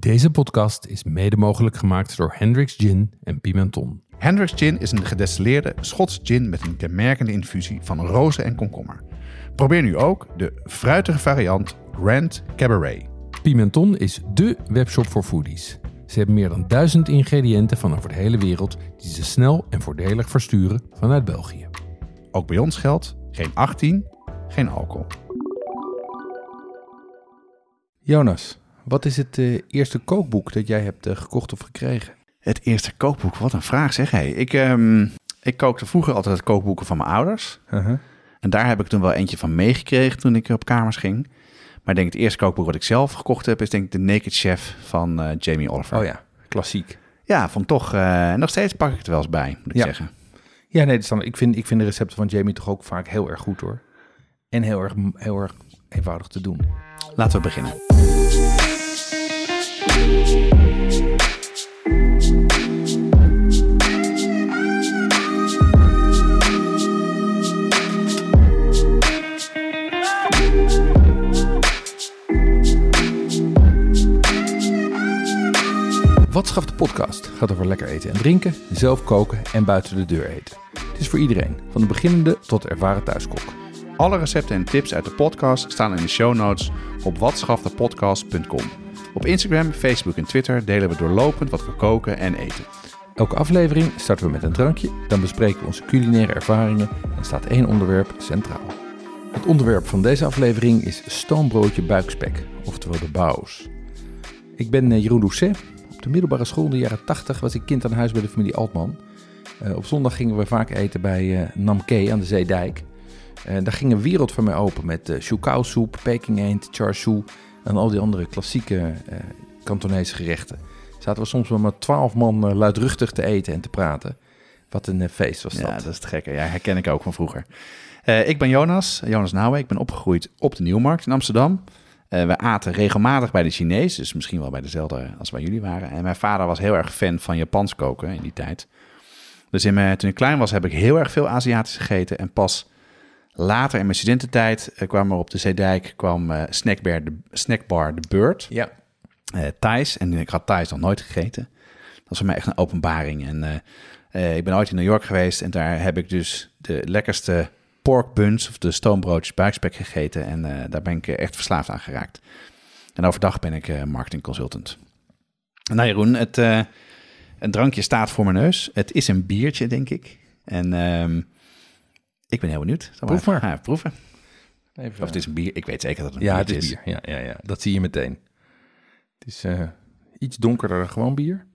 Deze podcast is mede mogelijk gemaakt door Hendrick's Gin en Pimenton. Hendrick's Gin is een gedestilleerde Schots gin met een kenmerkende infusie van rozen en komkommer. Probeer nu ook de fruitige variant Grand Cabaret. Pimenton is dé webshop voor foodies. Ze hebben meer dan 1000 ingrediënten van over de hele wereld die ze snel en voordelig versturen vanuit België. Ook bij ons geldt geen 18, geen alcohol. Jonas, wat is het eerste kookboek dat jij hebt gekocht of gekregen? Het eerste kookboek, wat een vraag zeg. Hey, ik kookte vroeger altijd het kookboeken van mijn ouders. Uh-huh. En daar heb ik toen wel eentje van meegekregen toen ik op kamers ging. Maar ik denk het eerste kookboek wat ik zelf gekocht heb is denk ik The Naked Chef van Jamie Oliver. Oh ja, klassiek. Ja, vond ik toch, nog steeds pak ik het er wel eens bij, moet ik zeggen. Ja, nee, ik vind de recepten van Jamie toch ook vaak heel erg goed hoor. En heel erg eenvoudig te doen. Laten we beginnen. Wat schaft de podcast? Gaat over lekker eten en drinken, zelf koken en buiten de deur eten. Het is voor iedereen, van de beginnende tot de ervaren thuiskok. Alle recepten en tips uit de podcast staan in de show notes op watschaftepodcast.com. Op Instagram, Facebook en Twitter delen we doorlopend wat we koken en eten. Elke aflevering starten we met een drankje, dan bespreken we onze culinaire ervaringen en staat één onderwerp centraal. Het onderwerp van deze aflevering is stoombroodje buikspek, oftewel de baus. Ik ben Jeroen Doucet. Op de middelbare school in de jaren 80 was ik kind aan huis bij de familie Altman. Op zondag gingen we vaak eten bij Namke aan de Zeedijk. Daar ging een wereld voor mij open met choukousoep, Peking eend, char siu en al die andere klassieke Kantonese gerechten. Zaten we soms wel met 12 man luidruchtig te eten en te praten. Wat een feest was dat. Ja, dat is het gekke. Ja, herken ik ook van vroeger. Ik ben Jonas Nouwen. Ik ben opgegroeid op de Nieuwmarkt in Amsterdam. We aten regelmatig bij de Chinees, dus misschien wel bij dezelfde als waar jullie waren. En mijn vader was heel erg fan van Japans koken in die tijd. Dus toen ik klein was heb ik heel erg veel Aziatisch gegeten. En pas later in mijn studententijd kwam er op de Zeedijk snackbar De Bird. Ja. Thais. En ik had Thais nog nooit gegeten. Dat was voor mij echt een openbaring. En ik ben ooit in New York geweest en daar heb ik dus de lekkerste pork buns of de stoombroodjes buikspek gegeten. En daar ben ik echt verslaafd aan geraakt. En overdag ben ik marketing consultant. Nou Jeroen, een drankje staat voor mijn neus. Het is een biertje, denk ik. En ik ben heel benieuwd. Proef maar. Ga even proeven. Even, Of het is een bier. Ik weet zeker dat het een biertje is. Ja, het is bier. Ja, dat zie je meteen. Het is iets donkerder dan gewoon bier.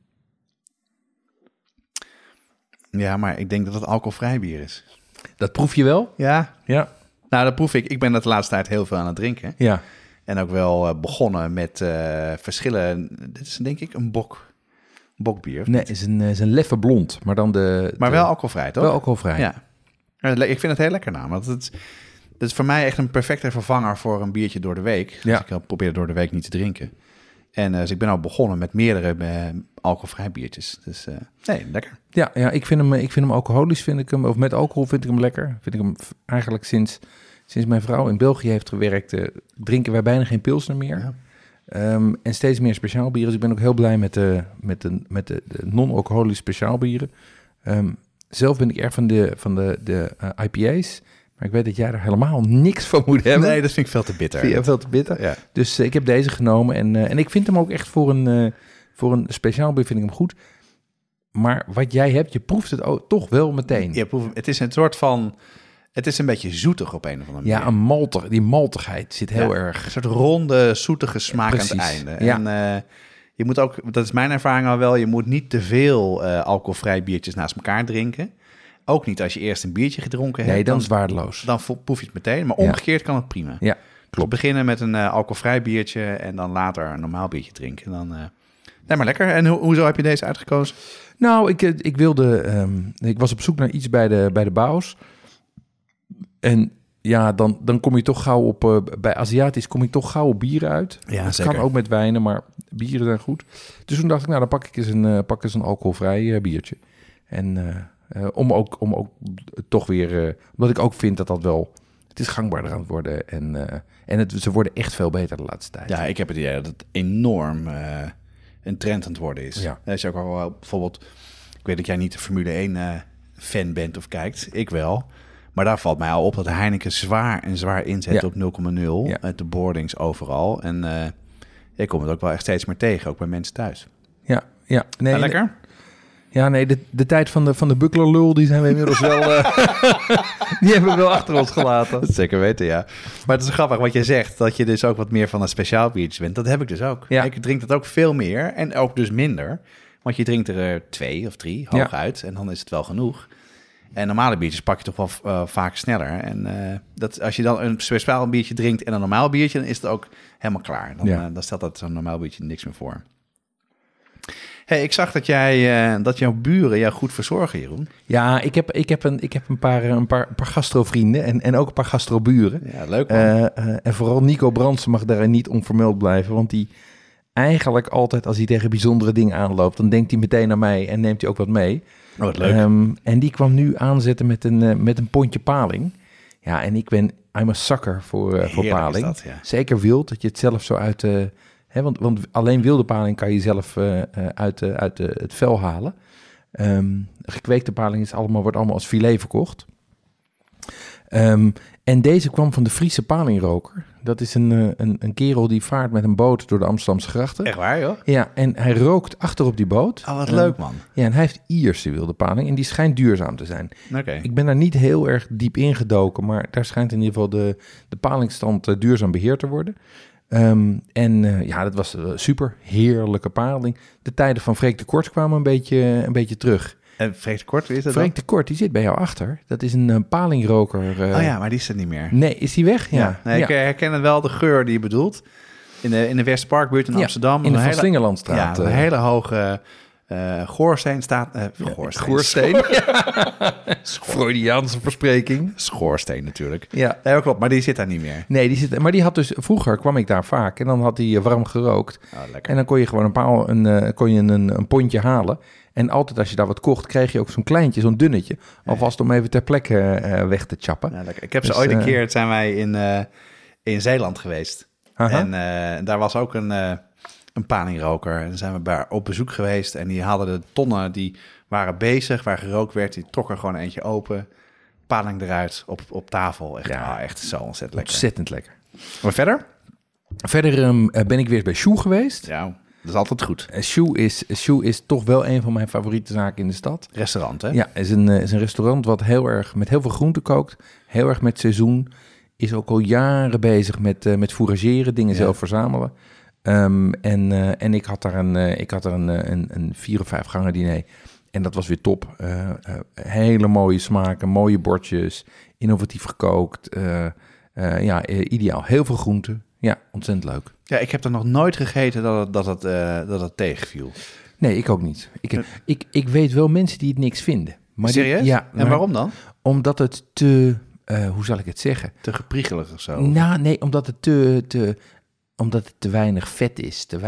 Ja, maar ik denk dat het alcoholvrij bier is. Dat proef je wel? Ja. Ja. Nou, dat proef ik. Ik ben de laatste tijd heel veel aan het drinken. Ja. En ook wel begonnen met verschillen. Dit is denk ik een bokbier. Nee, het is een leffe blond. Maar dan Maar wel alcoholvrij, toch? Wel alcoholvrij. Ja. Ik vind het heel lekker namelijk. Het is voor mij echt een perfecte vervanger voor een biertje door de week. Ja. Dus ik probeer door de week niet te drinken. En dus ik ben al begonnen met meerdere alcoholvrij biertjes. Dus nee, lekker. Ja, ik vind hem alcoholisch, of met alcohol vind ik hem lekker. Vind ik hem eigenlijk sinds mijn vrouw in België heeft gewerkt, drinken wij bijna geen pilsner meer. Ja. En steeds meer speciaalbieren. Dus ik ben ook heel blij met de non-alcoholische speciaalbieren. Zelf ben ik erg van de IPA's. Maar ik weet dat jij er helemaal niks van moet hebben. Nee, dat vind ik veel te bitter. Vind je veel te bitter? Ja. Dus ik heb deze genomen. En ik vind hem ook echt voor een speciaalbier vind ik hem goed. Maar wat jij hebt, je proeft het ook toch wel meteen. Ja, het is een soort van... Het is een beetje zoetig op een of andere manier. Ja, die maltigheid zit heel erg... Een soort ronde, zoetige smaak Precies. aan het einde. Ja. En je moet ook, dat is mijn ervaring al wel, je moet niet te veel alcoholvrij biertjes naast elkaar drinken. Ook niet als je eerst een biertje gedronken hebt. Nee, dan is het waardeloos. Dan proef je het meteen, maar omgekeerd kan het prima. Ja, klopt. Dus beginnen met een alcoholvrij biertje en dan later een normaal biertje drinken. Dan, nee, maar lekker. En hoezo heb je deze uitgekozen? Nou, ik was op zoek naar iets bij de Baus. En ja, dan kom je toch gauw op... bij Aziatisch kom je toch gauw op bieren uit. Ja, dat zeker. kan ook met wijnen, maar bieren zijn goed. Dus toen dacht ik, nou, dan pak ik eens een alcoholvrij biertje. En om ook toch weer... omdat ik ook vind dat wel... Het is gangbaarder aan het worden. En ze worden echt veel beter de laatste tijd. Ja, ik heb het idee dat het enorm een trend aan het worden is. Ja. Dat is ook wel bijvoorbeeld... Ik weet dat jij niet de Formule 1 fan bent of kijkt. Ik wel. Maar daar valt mij al op dat Heineken zwaar inzet op 0,0. Ja. De boardings overal. En ik kom het ook wel echt steeds meer tegen, ook bij mensen thuis. Ja. Nee, Lekker? Ja, nee, de tijd van de bucklerlul, die zijn we inmiddels wel... die hebben we wel achter ons gelaten. Dat zeker weten, ja. Maar het is grappig wat je zegt, dat je dus ook wat meer van een speciaal biertje bent. Dat heb ik dus ook. Ja. Ik drink dat ook veel meer en ook dus minder. Want je drinkt er 2 of 3 hooguit en dan is het wel genoeg. En normale biertjes pak je toch wel vaak sneller. En dat, als je dan een speciaal biertje drinkt en een normaal biertje, dan is het ook helemaal klaar. Dan stelt dat zo'n normaal biertje niks meer voor. Hey, ik zag dat jouw buren jou goed verzorgen, Jeroen. Ja, ik heb een paar gastrovrienden en ook een paar gastroburen. Ja, leuk man. En vooral Nico Brandsen mag daarin niet onvermeld blijven, want die eigenlijk altijd als hij tegen bijzondere dingen aanloopt, dan denkt hij meteen aan mij en neemt hij ook wat mee. Oh, wat leuk. En die kwam nu aanzetten met een pondje paling. Ja, en I'm a sucker voor paling. Dat, ja. Zeker wild, dat je het zelf zo uit... want alleen wilde paling kan je zelf uit het vel halen. Gekweekte paling wordt allemaal als filet verkocht. En deze kwam van de Friese palingroker. Dat is een kerel die vaart met een boot door de Amsterdamse grachten. Echt waar, joh? Ja, en hij rookt achter op die boot. Oh, wat leuk, man. Ja, en hij heeft Ierse wilde paling en die schijnt duurzaam te zijn. Oké. Ik ben daar niet heel erg diep ingedoken, maar daar schijnt in ieder geval de palingstand duurzaam beheerd te worden. Dat was super heerlijke paling. De tijden van Freek de Kort kwamen een beetje terug. En Freek de Kort, wie is dat Freek de Kort, die zit bij jou achter. Dat is een palingroker. Oh ja, maar die is er niet meer. Nee, is die weg? Ja. Nee, ik herken wel de geur die je bedoelt. In de Westparkbuurt in Amsterdam. In de Van Slingerlandstraat. Ja, een hele hoge Goorsteen staat... Goorsteen. Freudiaanse verspreking. Schoorsteen natuurlijk. Ja. Nee, klopt, maar die zit daar niet meer. Nee, maar die had dus... Vroeger kwam ik daar vaak en dan had hij warm gerookt. Oh, lekker. En dan kon je gewoon een pondje halen. En altijd als je daar wat kocht, kreeg je ook zo'n kleintje, zo'n dunnetje. Alvast om even ter plekke weg te chappen. Ja, lekker. Ik heb ze ooit een keer, zijn wij in Zeeland geweest. Aha. En daar was ook een palingroker. En dan zijn we daar op bezoek geweest. En die hadden de tonnen, die waren bezig, waar gerookt werd. Die trokken er gewoon eentje open. Paling eruit, op tafel. Echt, echt zo ontzettend lekker. Ontzettend lekker. Maar verder? Verder ben ik weer bij Shoe geweest. Ja, dat is altijd goed. Shoe is toch wel een van mijn favoriete zaken in de stad. Restaurant, hè? Ja, is een restaurant wat met heel veel groente kookt. Heel erg met seizoen. Is ook al jaren bezig met fourageren, dingen zelf verzamelen. En ik had daar een 4 of 5 gangen diner. En dat was weer top. Hele mooie smaken, mooie bordjes, innovatief gekookt. Ideaal. Heel veel groenten. Ja, ontzettend leuk. Ja, ik heb er nog nooit gegeten dat het tegenviel. Nee, ik ook niet. Ik weet wel mensen die het niks vinden. Maar serieus? Ja. En waarom dan? Omdat het te... hoe zal ik het zeggen? Te gepriegelig of zo? Nou, nee, omdat het te weinig vet is. Te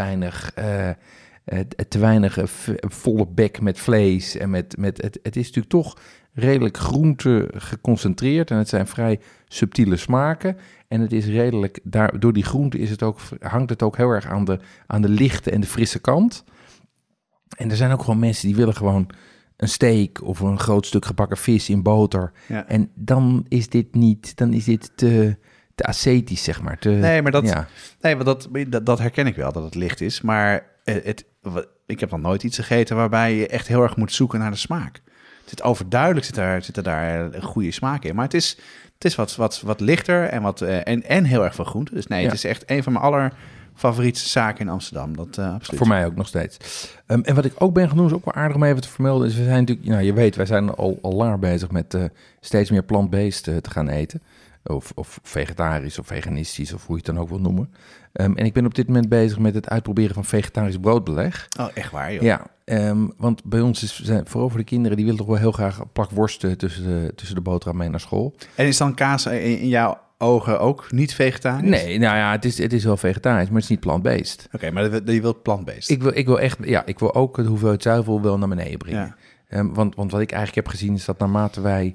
weinig volle bek met vlees. En het is natuurlijk toch redelijk groente geconcentreerd. En het zijn vrij subtiele smaken. En het is redelijk, door die groente hangt het ook heel erg aan de lichte en de frisse kant. En er zijn ook gewoon mensen die willen gewoon een steak of een groot stuk gebakken vis in boter. Ja. En dan is dit te ascetisch, zeg maar. Maar dat herken ik wel, dat het licht is. Maar ik heb nog nooit iets gegeten waarbij je echt heel erg moet zoeken naar de smaak. Het zit overduidelijk, zit er daar een goede smaak in. Maar het is wat lichter en heel erg veel groente. Dus het is echt een van mijn allerfavoriete zaken in Amsterdam. Dat absoluut. Voor mij ook nog steeds. En wat ik ook ben gaan doen, is ook wel aardig om even te vermelden. Is we zijn natuurlijk, je weet, wij zijn al langer bezig met steeds meer plant-based te gaan eten. Of vegetarisch of veganistisch of hoe je het dan ook wil noemen. En ik ben op dit moment bezig met het uitproberen van vegetarisch broodbeleg. Oh, echt waar, joh? Ja, want bij ons vooral voor de kinderen, die willen toch wel heel graag een plak worst tussen de boterham mee naar school. En is dan kaas in jouw ogen ook niet vegetarisch? Nee, nou ja, het is wel vegetarisch, maar het is niet plant-based. Oké, maar je wilt plant-based? Ik wil ook de hoeveelheid zuivel wel naar beneden brengen. Ja. Want wat ik eigenlijk heb gezien is dat naarmate wij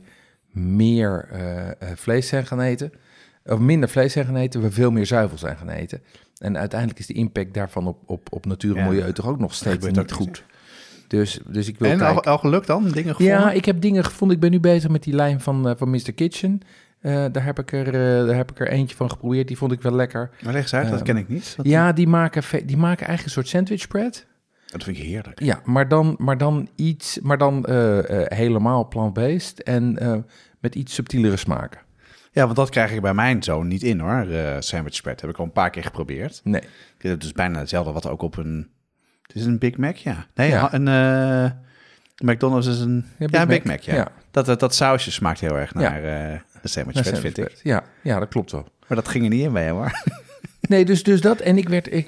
meer vlees zijn gaan eten, of minder vlees zijn gaan eten, we veel meer zuivel zijn gaan eten. En uiteindelijk is de impact daarvan op natuur en milieu toch ook nog steeds niet goed. Dus ik wil kijken. Al gelukt dan? Dingen gevonden? Ja, ik heb dingen gevonden. Ik ben nu bezig met die lijn van Mr. Kitchen. Daar heb ik er eentje van geprobeerd. Die vond ik wel lekker. Maar leg eens uit, dat ken ik niet. Die maken eigenlijk een soort sandwich spread. Dat vind ik heerlijk. Ja, maar dan helemaal plant-based en met iets subtielere smaken. Ja, want dat krijg ik bij mijn zoon niet in hoor. Sandwich spread heb ik al een paar keer geprobeerd. Nee. Het is dus bijna hetzelfde wat ook op een... Het is een Big Mac, ja. Nee, ja. Een McDonald's is een... Ja, Big Mac, ja. Dat sausje smaakt heel erg naar een sandwich spread, vind ik. Ja, dat klopt wel. Maar dat ging er niet in bij hem hoor. Nee, dus dat. En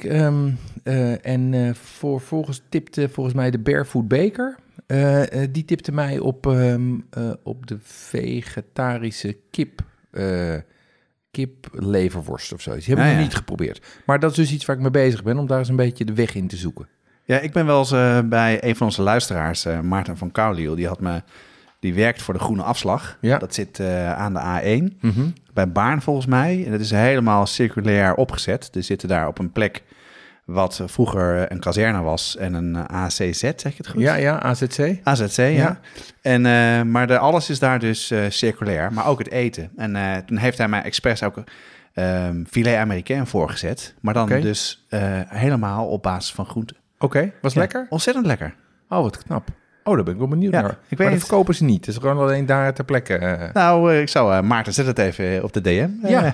volgens mij de Barefoot Baker. Die tipte mij op de vegetarische kipleverworst of zoiets. Die heb ik nog niet geprobeerd. Maar dat is dus iets waar ik mee bezig ben, om daar eens een beetje de weg in te zoeken. Ja, ik ben wel eens bij een van onze luisteraars, Maarten van Kouliel, die werkt voor de Groene Afslag. Ja. Dat zit aan de A1, bij Baarn volgens mij. En dat is helemaal circulair opgezet. Er zitten daar op een plek wat vroeger een kazerne was en een ACZ, zeg je het goed? Ja, AZC. AZC, ja. En, maar alles is daar dus circulair, maar ook het eten. En toen heeft hij mij expres ook filet américain voorgezet, maar dan dus helemaal op basis van groenten. Oké, was lekker? Ontzettend lekker. Oh, wat knap. Oh, daar ben ik wel benieuwd naar. Ik weet dat verkopen ze niet. Het is gewoon alleen daar ter plekke. Nou, ik zou Maarten, zet het even op de DM.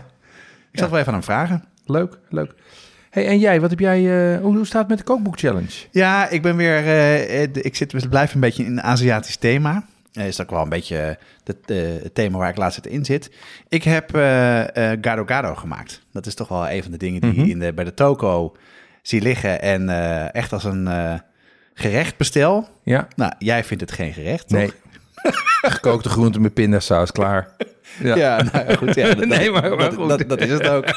Ik zal het wel even aan hem vragen. Leuk. Hey, en jij, wat heb jij? Hoe staat het met de kookboek challenge? Ja, ik ben weer. Blijf een beetje in een Aziatisch thema. Is ook wel een beetje het thema waar ik laatst in zit. Ik heb gado gado gemaakt. Dat is toch wel een van de dingen die bij de toko zie liggen en echt als een gerecht bestel. Ja. Nou, jij vindt het geen gerecht, toch? Nee. Gekookte groenten met pindasaus, klaar. Ja, nou goed. Ja, dat is het ook.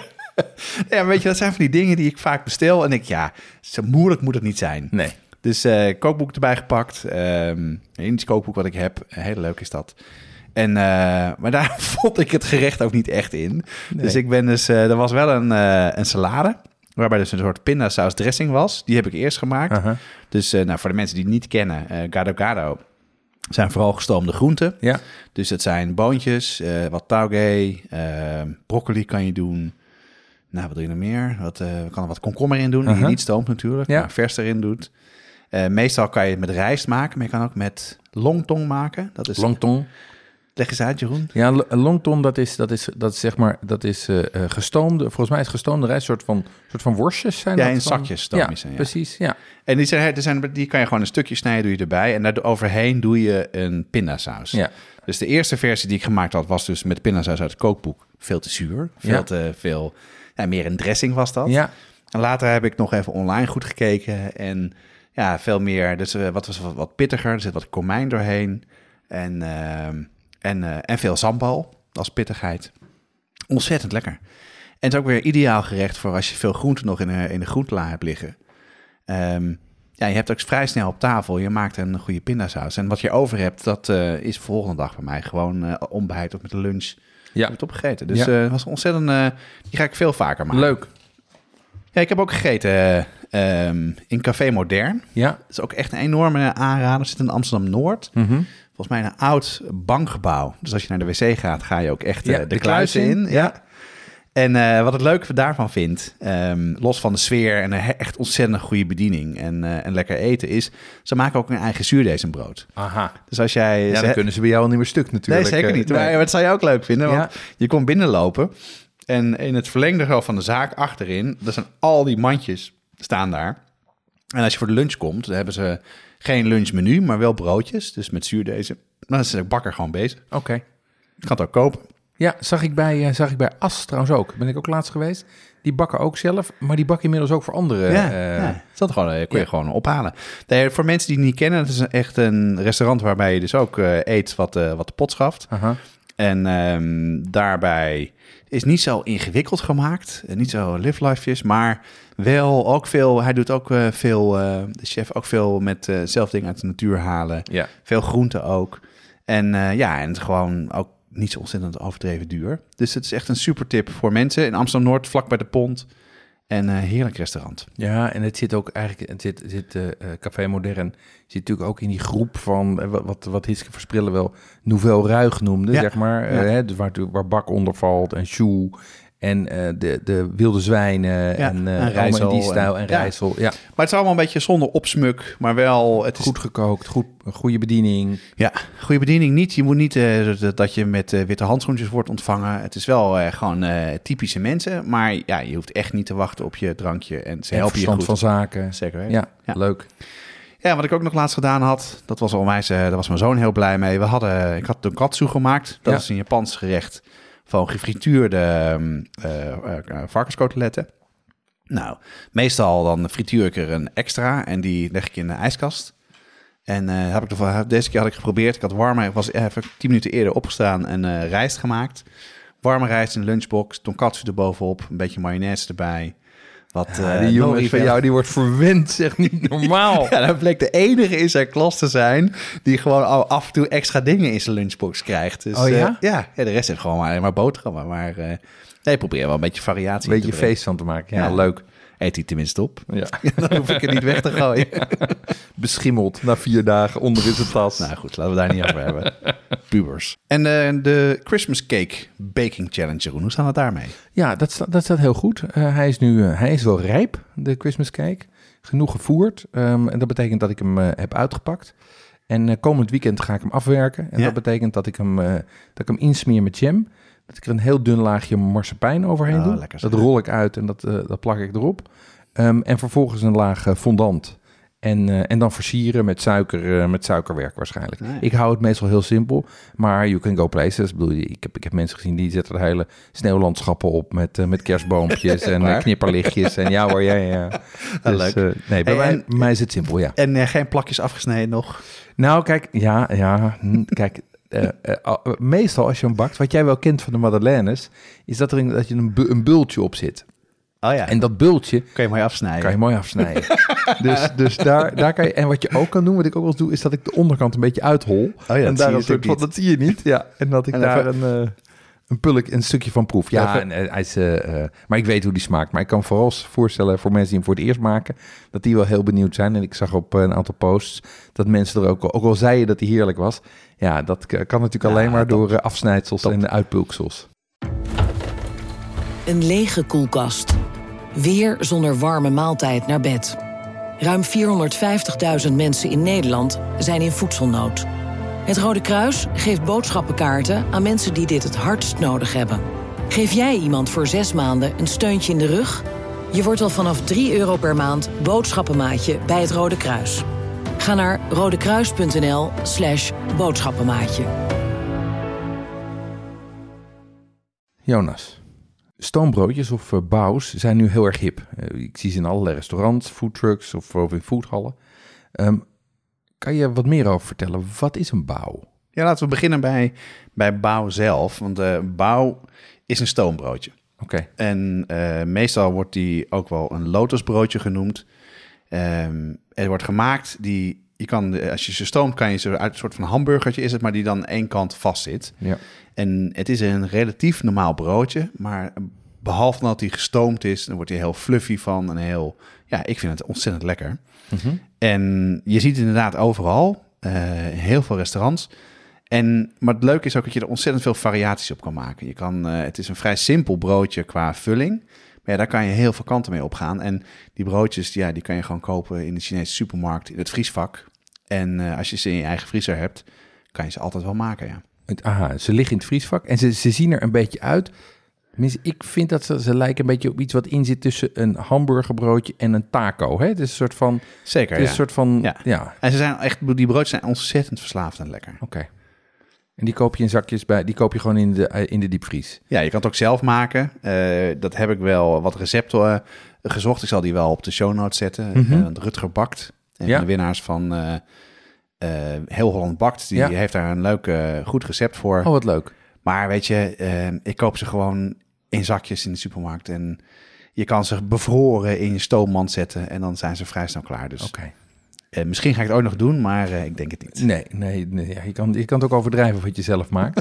Ja, weet je, dat zijn van die dingen die ik vaak bestel. En zo moeilijk moet het niet zijn. Nee. Dus kookboek erbij gepakt. Een Indisch kookboek wat ik heb. Heel leuk is dat. En, maar daar vond ik het gerecht ook niet echt in. Nee. Dus ik ben er was wel een salade, waarbij dus een soort pindasaus dressing was. Die heb ik eerst gemaakt. Uh-huh. Dus voor de mensen die het niet kennen, gado gado zijn vooral gestoomde groenten. Ja. Dus het zijn boontjes, wat tauge, broccoli kan je doen. Nou, wat doe je nog meer? Kan er wat komkommer in doen, die je niet stoomt natuurlijk, maar vers erin doet. Meestal kan je het met rijst maken, maar je kan ook met longtong maken. Dat is longtong. Leg eens uit, Jeroen. Ja, longtong, dat is gestoomde, volgens mij is gestoomde rijst een soort van worstjes zijn. Ja, in zakjes stoom zijn. Ja, precies, ja. En die kan je gewoon een stukje snijden, doe je erbij. En daar overheen doe je een pindasaus. Ja. Dus de eerste versie die ik gemaakt had, was dus met pindasaus uit het kookboek. Veel te zuur, veel meer een dressing was dat. Ja. En later heb ik nog even online goed gekeken en veel meer. Dus wat pittiger, er zit wat komijn doorheen en veel sambal als pittigheid. Ontzettend lekker. En het is ook weer ideaal gerecht voor als je veel groenten nog in de groentela hebt liggen. Je hebt ook vrij snel op tafel. Je maakt een goede pindasaus. En wat je over hebt, dat is de volgende dag bij mij gewoon ontbijt of met de lunch. Ja. Heb ik het opgegeten. Dus het was ontzettend. Die ga ik veel vaker maken. Leuk. Ja, ik heb ook gegeten in Café Modern. Ja. Dat is ook echt een enorme aanrader. Het zit in Amsterdam-Noord. Mm-hmm. Volgens mij een oud bankgebouw. Dus als je naar de wc gaat, ga je ook echt de kluizen in. Ja. En wat het leuke daarvan vind, los van de sfeer en een echt ontzettend goede bediening en lekker eten is, ze maken ook een eigen zuurdesembrood. Aha. Dus als jij... Ja, dan kunnen ze bij jou al niet meer stuk natuurlijk. Nee, zeker niet. Maar dat zou je ook leuk vinden, want je komt binnenlopen en in het verlengde van de zaak achterin, er zijn al die mandjes staan daar. En als je voor de lunch komt, dan hebben ze geen lunchmenu, maar wel broodjes, dus met zuurdezen. Dan is de bakker gewoon bezig. Oké. Je kan het ook kopen. Ja, zag ik bij As trouwens ook. Ben ik ook laatst geweest. Die bakken ook zelf, maar die bakken inmiddels ook voor anderen. Dat kun je gewoon ophalen. Nee, voor mensen die het niet kennen, het is echt een restaurant waarbij je dus ook eet wat de pot schaft. Uh-huh. En daarbij is niet zo ingewikkeld gemaakt. Niet zo live-lifejes, maar wel ook veel... Hij doet ook veel, de chef ook veel met zelf dingen uit de natuur halen. Ja. Veel groenten ook. En en het gewoon ook niet zo ontzettend overdreven duur. Dus het is echt een super tip voor mensen in Amsterdam-Noord, vlak bij de Pont. En heerlijk restaurant. Ja, en het zit ook eigenlijk, Café Modern zit natuurlijk ook in die groep van wat Hiske Versprillen wel Nouvelle Ruig noemde, zeg maar. Ja. Dus waar Bak onder valt en Choux en de wilde zwijnen en Rijssel, in die stijl en Rijssel. Ja. Maar het is allemaal een beetje zonder opsmuk, maar wel... Het is goed gekookt, goede bediening. Ja, goede bediening niet. Je moet niet dat je met witte handschoentjes wordt ontvangen. Het is wel gewoon typische mensen, maar ja, je hoeft echt niet te wachten op je drankje en ze helpen je goed. Van zaken. Zeker weten. Ja, leuk. Ja, wat ik ook nog laatst gedaan had, dat was onwijs, daar was mijn zoon heel blij mee. Ik had tonkatsu gemaakt. Dat is een Japans gerecht van gefrituurde varkenskoteletten. Nou, meestal dan frituur ik er een extra en die leg ik in de ijskast. En deze keer had ik geprobeerd. Ik was even 10 minuten eerder opgestaan en rijst gemaakt. Warme rijst in de lunchbox, tonkatsu erbovenop, een beetje mayonaise erbij. Die jongens van jou, die wordt verwend, zeg, niet normaal. Ja, dan bleek de enige in zijn klas te zijn die gewoon af en toe extra dingen in zijn lunchbox krijgt. Dus, de rest heeft gewoon alleen maar boterhammen. Maar probeer wel een beetje variatie te brengen. Feest van te maken, ja, leuk. Eet hij tenminste op. Ja. Dan hoef ik het niet weg te gooien. Beschimmeld na 4 dagen onder in zijn tas. Nou goed, laten we daar niet over hebben. Pubers. En de Christmas Cake Baking Challenge, Jeroen, hoe staat het daarmee? Ja, dat staat heel goed. Hij is wel rijp, de Christmas Cake. Genoeg gevoerd. En dat betekent dat ik hem heb uitgepakt. En komend weekend ga ik hem afwerken. En dat betekent dat ik hem insmeer met jam. Dat ik er een heel dun laagje marsepein overheen doe. Lekker, dat rol ik uit en dat plak ik erop. En vervolgens een laag fondant. En dan versieren met suikerwerk waarschijnlijk. Nee. Ik hou het meestal heel simpel, maar you can go places. Ik heb mensen gezien die zetten er hele sneeuwlandschappen op met kerstboompjes en knipperlichtjes. En ja hoor, ja. Dus, leuk. Bij mij is het simpel, ja. En geen plakjes afgesneden nog? Nou, kijk, kijk... meestal als je hem bakt, wat jij wel kent van de madeleines, is dat je een bultje op zit. Oh ja. En dat bultje kan je mooi afsnijden. Dus daar kan je... En wat je ook kan doen, wat ik ook wel eens doe, is dat ik de onderkant een beetje uithol. Oh ja, en daar dat zie je niet. Ja, en dat ik daar een stukje van proef. Ja, maar ik weet hoe die smaakt. Maar ik kan vooral voorstellen voor mensen die hem voor het eerst maken, dat die wel heel benieuwd zijn. En ik zag op een aantal posts dat mensen er ook al zeiden dat hij heerlijk was. Ja, dat kan natuurlijk alleen maar door afsnijdsels en uitpulksels. Een lege koelkast. Weer zonder warme maaltijd naar bed. Ruim 450.000 mensen in Nederland zijn in voedselnood. Het Rode Kruis geeft boodschappenkaarten aan mensen die dit het hardst nodig hebben. Geef jij iemand voor 6 maanden een steuntje in de rug? Je wordt al vanaf €3 per maand boodschappenmaatje bij het Rode Kruis. Ga naar rodekruis.nl/boodschappenmaatje. Jonas, stoombroodjes of baus zijn nu heel erg hip. Ik zie ze in allerlei restaurants, foodtrucks of in foodhallen. Kan je wat meer over vertellen? Wat is een bau? Ja, laten we beginnen bij bau zelf. Want bau is een stoombroodje. Oké. En meestal wordt die ook wel een lotusbroodje genoemd. Er wordt gemaakt als je ze stoomt, kan je ze uit een soort van hamburgertje is het, maar die dan één kant vast zit. Ja. En het is een relatief normaal broodje, maar behalve dat hij gestoomd is, dan wordt hij heel fluffy van en ik vind het ontzettend lekker. Mm-hmm. En je ziet het inderdaad overal, heel veel restaurants. Maar het leuke is ook dat je er ontzettend veel variaties op kan maken. Het is een vrij simpel broodje qua vulling. Maar daar kan je heel veel kanten mee opgaan. En die broodjes, die kan je gewoon kopen in de Chinese supermarkt, in het vriesvak. En als je ze in je eigen vriezer hebt, kan je ze altijd wel maken, ja. Ze liggen in het vriesvak en ze zien er een beetje uit. Tenminste, ik vind dat ze lijken een beetje op iets wat in zit tussen een hamburgerbroodje en een taco. Hè? Het is een soort van... Zeker, het is een soort van... Ja. En die broodjes zijn ontzettend verslaafd en lekker. Oké. En die koop je in zakjes die koop je gewoon in de diepvries? Ja, je kan het ook zelf maken. Dat heb ik wel wat recepten gezocht. Ik zal die wel op de show notes zetten. Mm-hmm. Rutger Bakt, een van de winnaars van Heel Holland Bakt. Die heeft daar een leuk, goed recept voor. Oh, wat leuk. Maar weet je, ik koop ze gewoon in zakjes in de supermarkt. En je kan ze bevroren in je stoommand zetten. En dan zijn ze vrij snel klaar. Dus misschien ga ik het ook nog doen, maar ik denk het niet. Nee. Ja, je kan het ook overdrijven wat je zelf maakt.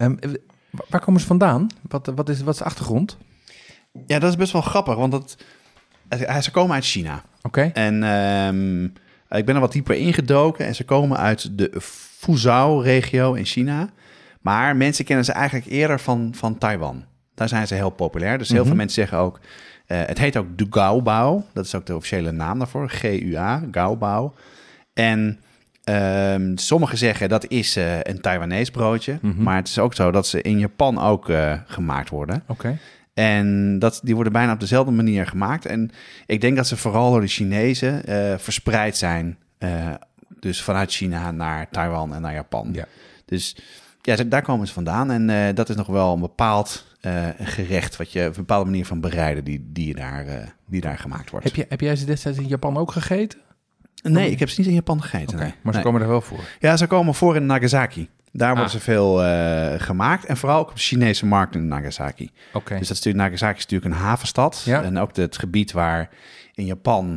Waar komen ze vandaan? Wat is de achtergrond? Ja, dat is best wel grappig, want Ze komen uit China. Oké. En ik ben er wat dieper ingedoken. En ze komen uit de Fuzhou-regio in China. Maar mensen kennen ze eigenlijk eerder van Taiwan. Daar zijn ze heel populair. Dus heel veel mensen zeggen ook... het heet ook de Gaobao. Dat is ook de officiële naam daarvoor. G-U-A, Gaobao. En sommigen zeggen dat is een Taiwanese broodje. Maar het is ook zo dat ze in Japan ook gemaakt worden. Oké. En die worden bijna op dezelfde manier gemaakt. En ik denk dat ze vooral door de Chinezen verspreid zijn. Dus vanuit China naar Taiwan en naar Japan. Ja. Dus ja, daar komen ze vandaan. En dat is nog wel een bepaald gerecht, een bepaalde manier van bereiden die daar gemaakt wordt. Heb jij ze destijds in Japan ook gegeten? Nee, ik heb ze niet in Japan gegeten. Okay, nee. Maar ze komen er wel voor? Ja, ze komen voor in Nagasaki. Daar worden ze veel gemaakt. En vooral ook op de Chinese markt in Nagasaki. Okay. Dus Nagasaki is natuurlijk een havenstad. Ja. En ook het gebied waar in Japan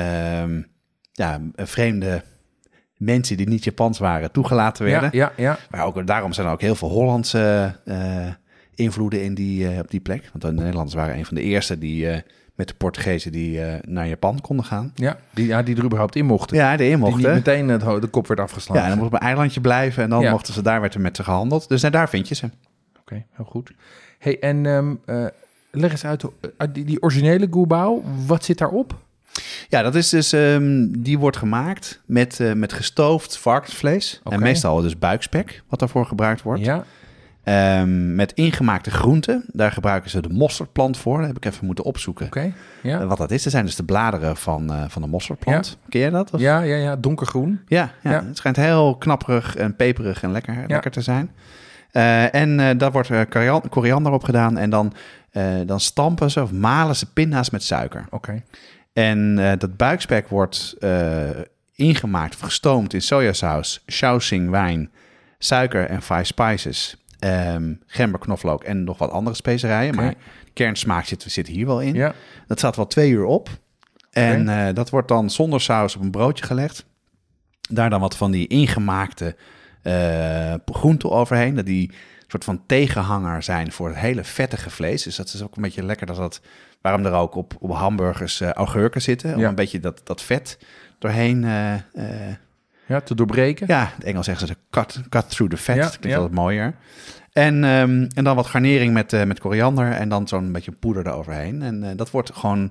vreemde mensen die niet Japans waren toegelaten werden. Ja. Maar daarom zijn er ook heel veel Hollandse invloeden op die plek. Want de Nederlanders waren een van de eerste die... met de Portugezen die naar Japan konden gaan. Ja, die er überhaupt in mochten. Ja, die mochten. Die niet meteen de kop werd afgeslagen. Ja, en dan mochten op een eilandje blijven... en dan mochten ze werd er met ze gehandeld. Dus daar vind je ze. Oké, heel goed. Hey, en leg eens uit die originele Gaobao. Wat zit daarop? Ja, dat is dus... die wordt gemaakt met gestoofd varkensvlees. Okay. En meestal dus buikspek, wat daarvoor gebruikt wordt. Ja. Met ingemaakte groenten. Daar gebruiken ze de mosterdplant voor. Dat heb ik even moeten opzoeken. Okay, ja. Wat dat is. Dat zijn dus de bladeren van de mosterdplant. Ja. Ken jij dat? Of? Ja, donkergroen. Ja. Het schijnt heel knapperig en peperig en lekker te zijn. En daar wordt koriander op gedaan. En dan stampen ze of malen ze pinda's met suiker. Okay. En dat buikspek wordt ingemaakt of gestoomd in sojasaus, shaoxing wijn, suiker en 5 spices. Gember, knoflook en nog wat andere specerijen. Okay. Maar de kernsmaak zit hier wel in. Ja. Dat staat wel 2 uur op. Okay. En dat wordt dan zonder saus op een broodje gelegd. Daar dan wat van die ingemaakte groenten overheen. Dat die soort van tegenhanger zijn voor het hele vettige vlees. Dus dat is ook een beetje lekker. Waarom er ook op hamburgers augurken zitten. Om een beetje dat vet doorheen... te doorbreken. Ja, in het Engels zeggen ze cut through the fat. Dat klinkt altijd mooier. En dan wat garnering met koriander en dan zo'n beetje poeder eroverheen. En dat wordt gewoon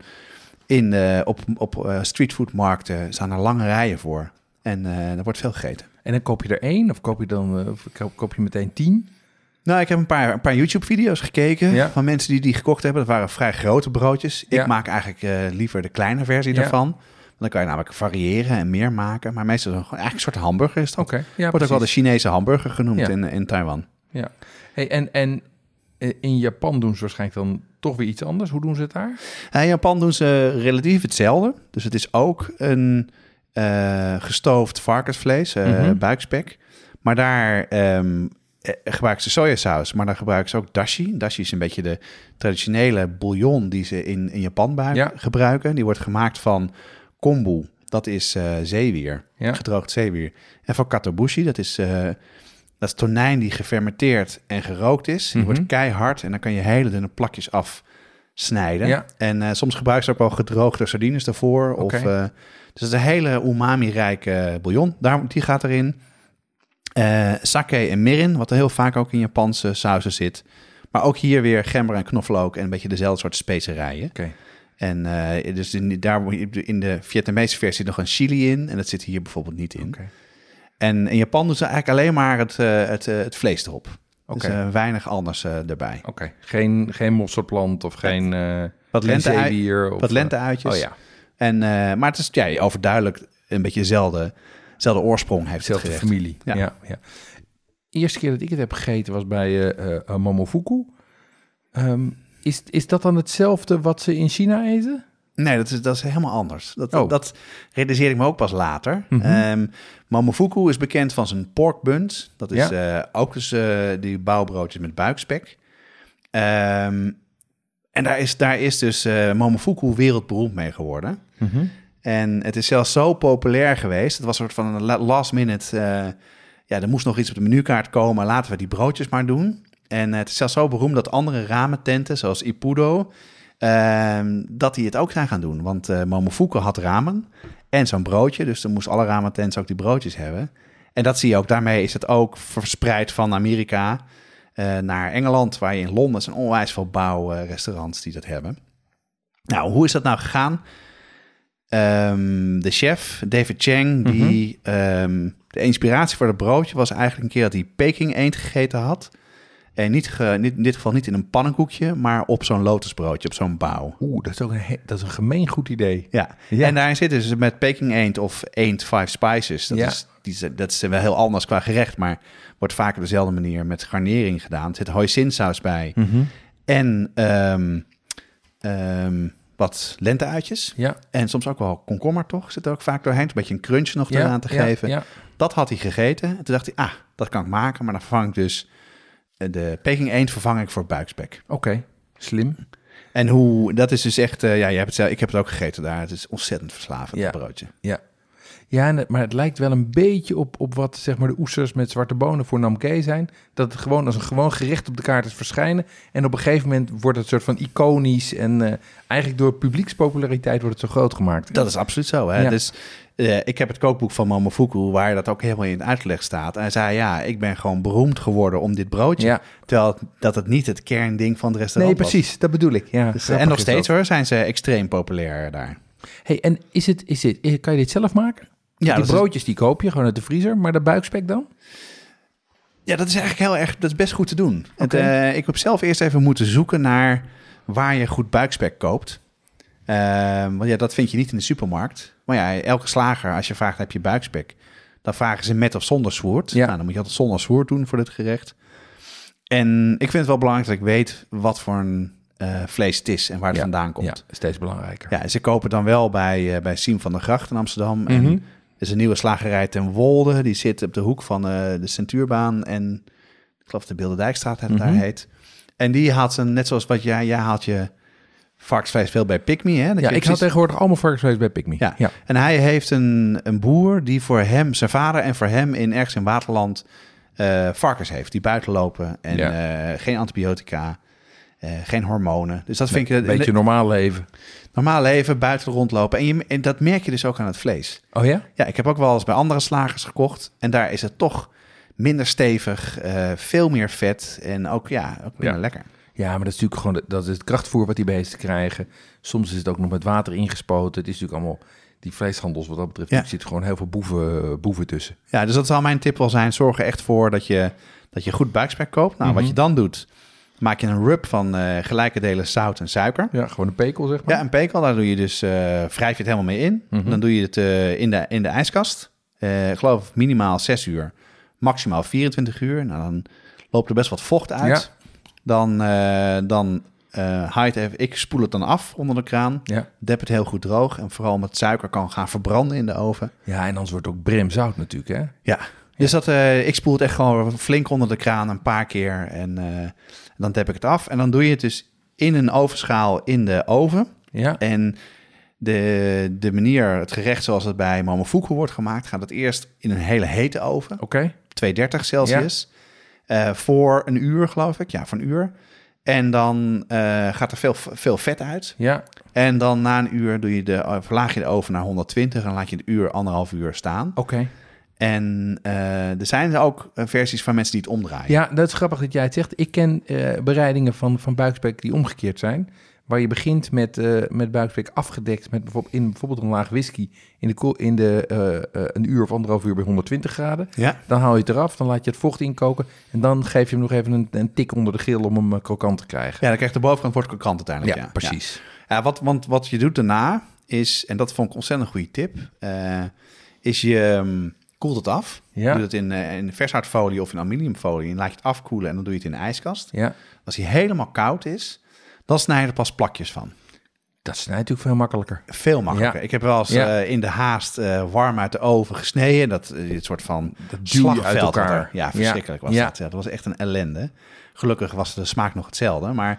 op streetfoodmarkten staan er lange rijen voor. En er wordt veel gegeten. En dan koop je er 1 of koop je meteen 10? Nou, ik heb een paar YouTube-video's gekeken van mensen die gekocht hebben. Dat waren vrij grote broodjes. Ik maak eigenlijk liever de kleine versie daarvan. Dan kan je namelijk variëren en meer maken. Maar meestal eigenlijk een soort hamburger is dat. Okay, wordt ook wel de Chinese hamburger genoemd in Taiwan. Ja. Hey, en in Japan doen ze waarschijnlijk dan toch weer iets anders. Hoe doen ze het daar? In Japan doen ze relatief hetzelfde. Dus het is ook een gestoofd varkensvlees, buikspek. Maar daar gebruiken ze sojasaus. Maar dan gebruiken ze ook dashi. Dashi is een beetje de traditionele bouillon die ze in Japan gebruiken. Die wordt gemaakt van kombu, dat is zeewier, gedroogd zeewier. En van katobushi, dat is tonijn die gefermenteerd en gerookt is. Die wordt keihard en dan kan je hele dunne plakjes afsnijden. Ja. En soms gebruiken ze ook wel gedroogde sardines daarvoor. Okay. Dus het is een hele umami-rijke bouillon. Die gaat erin. Sake en mirin, wat er heel vaak ook in Japanse sauzen zit. Maar ook hier weer gember en knoflook en een beetje dezelfde soort specerijen. Okay. En dus in de Vietnamese versie nog een chili in. En dat zit hier bijvoorbeeld niet in. Okay. En in Japan doen ze eigenlijk alleen maar het vlees erop. Okay. Dus weinig anders erbij. Oké, geen mosterdplant of geen zeewier. Wat lenteuitjes. Oh ja. Maar het is overduidelijk een beetje dezelfde oorsprong heeft het gerecht. Familie. Ja. De eerste keer dat ik het heb gegeten was bij Momofuku. Is dat dan hetzelfde wat ze in China eten? Nee, dat is helemaal anders. Dat realiseer ik me ook pas later. Momofuku is bekend van zijn pork buns. Dat is ook dus die bouwbroodjes met buikspek. En daar is dus Momofuku wereldberoemd mee geworden. En het is zelfs zo populair geweest. Het was een soort van een last minute... er moest nog iets op de menukaart komen. Laten we die broodjes maar doen. En het is zelfs zo beroemd dat andere ramententen, zoals Ippudo... dat die het ook zijn gaan doen. Want Momofuku had ramen en zo'n broodje. Dus dan moesten alle ramen-tents ook die broodjes hebben. En dat zie je ook. Daarmee is het ook verspreid van Amerika naar Engeland. Waar je in Londen zijn onwijs veel bouwrestaurants die dat hebben. Nou, hoe is dat nou gegaan? De chef, David Chang, die de inspiratie voor het broodje was eigenlijk een keer dat hij Peking eend gegeten had. En in dit geval niet in een pannenkoekje, maar op zo'n lotusbroodje, op zo'n bao. Dat is ook dat is een gemeen goed idee. Ja. En daarin zitten ze met Peking eend of eend 5 spices. Dat is wel heel anders qua gerecht, maar wordt vaak op dezelfde manier met garnering gedaan. Er zit hoisinsaus bij. En wat lenteuitjes. Ja. En soms ook wel komkommer, toch? Zit er ook vaak doorheen. Een beetje een crunch nog eraan te geven. Ja. Dat had hij gegeten. En toen dacht hij, dat kan ik maken. Maar dan vervang ik dus de Peking eend voor buikspek. Oké, slim. En dat is dus echt... ik heb het ook gegeten daar. Het is ontzettend verslavend, dat broodje. Ja, maar het lijkt wel een beetje op wat zeg maar de oesters met zwarte bonen voor Namke zijn. Dat het gewoon als een gewoon gerecht op de kaart is verschijnen. En op een gegeven moment wordt het soort van iconisch. En eigenlijk door publiekspopulariteit wordt het zo groot gemaakt. Dat is absoluut zo. Hè? Ja. Dus ik heb het kookboek van Momofuku waar dat ook helemaal in uitleg staat. En hij zei, ik ben gewoon beroemd geworden om dit broodje. Ja. Terwijl dat het niet het kernding van het restaurant was. Nee, precies. Dat bedoel ik. Ja, dus, en nog steeds hoor, zijn ze extreem populair daar. Hey, en kan je dit zelf maken? Ja, die broodjes die koop je gewoon uit de vriezer, maar de buikspek dan? Ja, dat is eigenlijk dat is best goed te doen. Okay. Ik heb zelf eerst even moeten zoeken naar waar je goed buikspek koopt. Want dat vind je niet in de supermarkt. Maar ja, elke slager, als je vraagt, heb je buikspek? Dan vragen ze met of zonder zwoerd. Ja. Nou, dan moet je altijd zonder zwoerd doen voor dit gerecht. En ik vind het wel belangrijk dat ik weet wat voor een vlees het is en waar het vandaan komt. Ja, steeds belangrijker. Ja, ze kopen dan wel bij Siem van der Gracht in Amsterdam. En er is een nieuwe slagerij ten Wolde. Die zit op de hoek van de Centuurbaan en ik geloof de Bilderdijkstraat daar heet. En die haalt ze, net zoals wat jij haalt je varkensvlees veel bij Pick Me. Hè? Ik haal tegenwoordig allemaal varkensvlees bij Pick Me. Ja. En hij heeft een boer die voor hem, zijn vader en voor hem ergens in Waterland varkens heeft. Die buiten lopen en geen antibiotica, geen hormonen. Dus dat vind ik... Een beetje normaal leven. Normaal leven, buiten rondlopen. En dat merk je dus ook aan het vlees. Oh ja? Ja, ik heb ook wel eens bij andere slagers gekocht. En daar is het toch minder stevig, veel meer vet en ook minder lekker. Ja, maar dat is natuurlijk gewoon dat is het krachtvoer wat die beesten krijgen. Soms is het ook nog met water ingespoten. Het is natuurlijk allemaal die vleeshandels wat dat betreft. Er zitten gewoon heel veel boeven tussen. Ja, dus dat zal mijn tip wel zijn. Zorg er echt voor dat je goed buikspek koopt. Nou, wat je dan doet, maak je een rub van gelijke delen zout en suiker. Ja, gewoon een pekel, zeg maar. Ja, een pekel. Daar doe je dus, wrijf je het helemaal mee in. Dan doe je het in de ijskast. Ik geloof minimaal 6 uur, maximaal 24 uur. Nou, dan loopt er best wat vocht uit. Ja. Dan haal je het even. Ik spoel het dan af onder de kraan. Ja. Dep het heel goed droog. En vooral omdat suiker kan gaan verbranden in de oven. Ja, en anders wordt het ook brimzout natuurlijk, hè? Ja. Dus ik spoel het echt gewoon flink onder de kraan een paar keer. En dan dep ik het af. En dan doe je het dus in een ovenschaal in de oven. Ja. En de manier, het gerecht zoals het bij Momofuku wordt gemaakt, gaat het eerst in een hele hete oven. Oké. 230 Celsius. Ja. Voor een uur, geloof ik. Ja, voor een uur. En dan gaat er veel vet uit. Ja. En dan na een uur verlaag je de oven naar 120 en laat je de anderhalf uur staan. Oké. En er zijn ook versies van mensen die het omdraaien. Ja, dat is grappig dat jij het zegt. Ik ken bereidingen van buikspek die omgekeerd zijn. Waar je begint met buikspek afgedekt met bijvoorbeeld een laag whisky een uur of anderhalf uur bij 120 graden. Ja. Dan haal je het eraf, dan laat je het vocht inkoken en dan geef je hem nog even een tik onder de grill om hem krokant te krijgen. Ja, dan krijgt de bovenkant wordt krokant uiteindelijk. Ja, precies. Ja, wat je doet daarna is, en dat vond ik ontzettend een goede tip, is je koelt het af. Ja. Je doet het in vershoutfolie of in aluminiumfolie en laat je het afkoelen en dan doe je het in de ijskast. Ja. Als hij helemaal koud is, dan snij je er pas plakjes van. Dat snijdt natuurlijk veel makkelijker. Veel makkelijker. Ja. Ik heb wel eens in de haast warm uit de oven gesneden. Dit soort van slagveld uit elkaar. Ja, verschrikkelijk was dat. Ja, dat was echt een ellende. Gelukkig was de smaak nog hetzelfde. Maar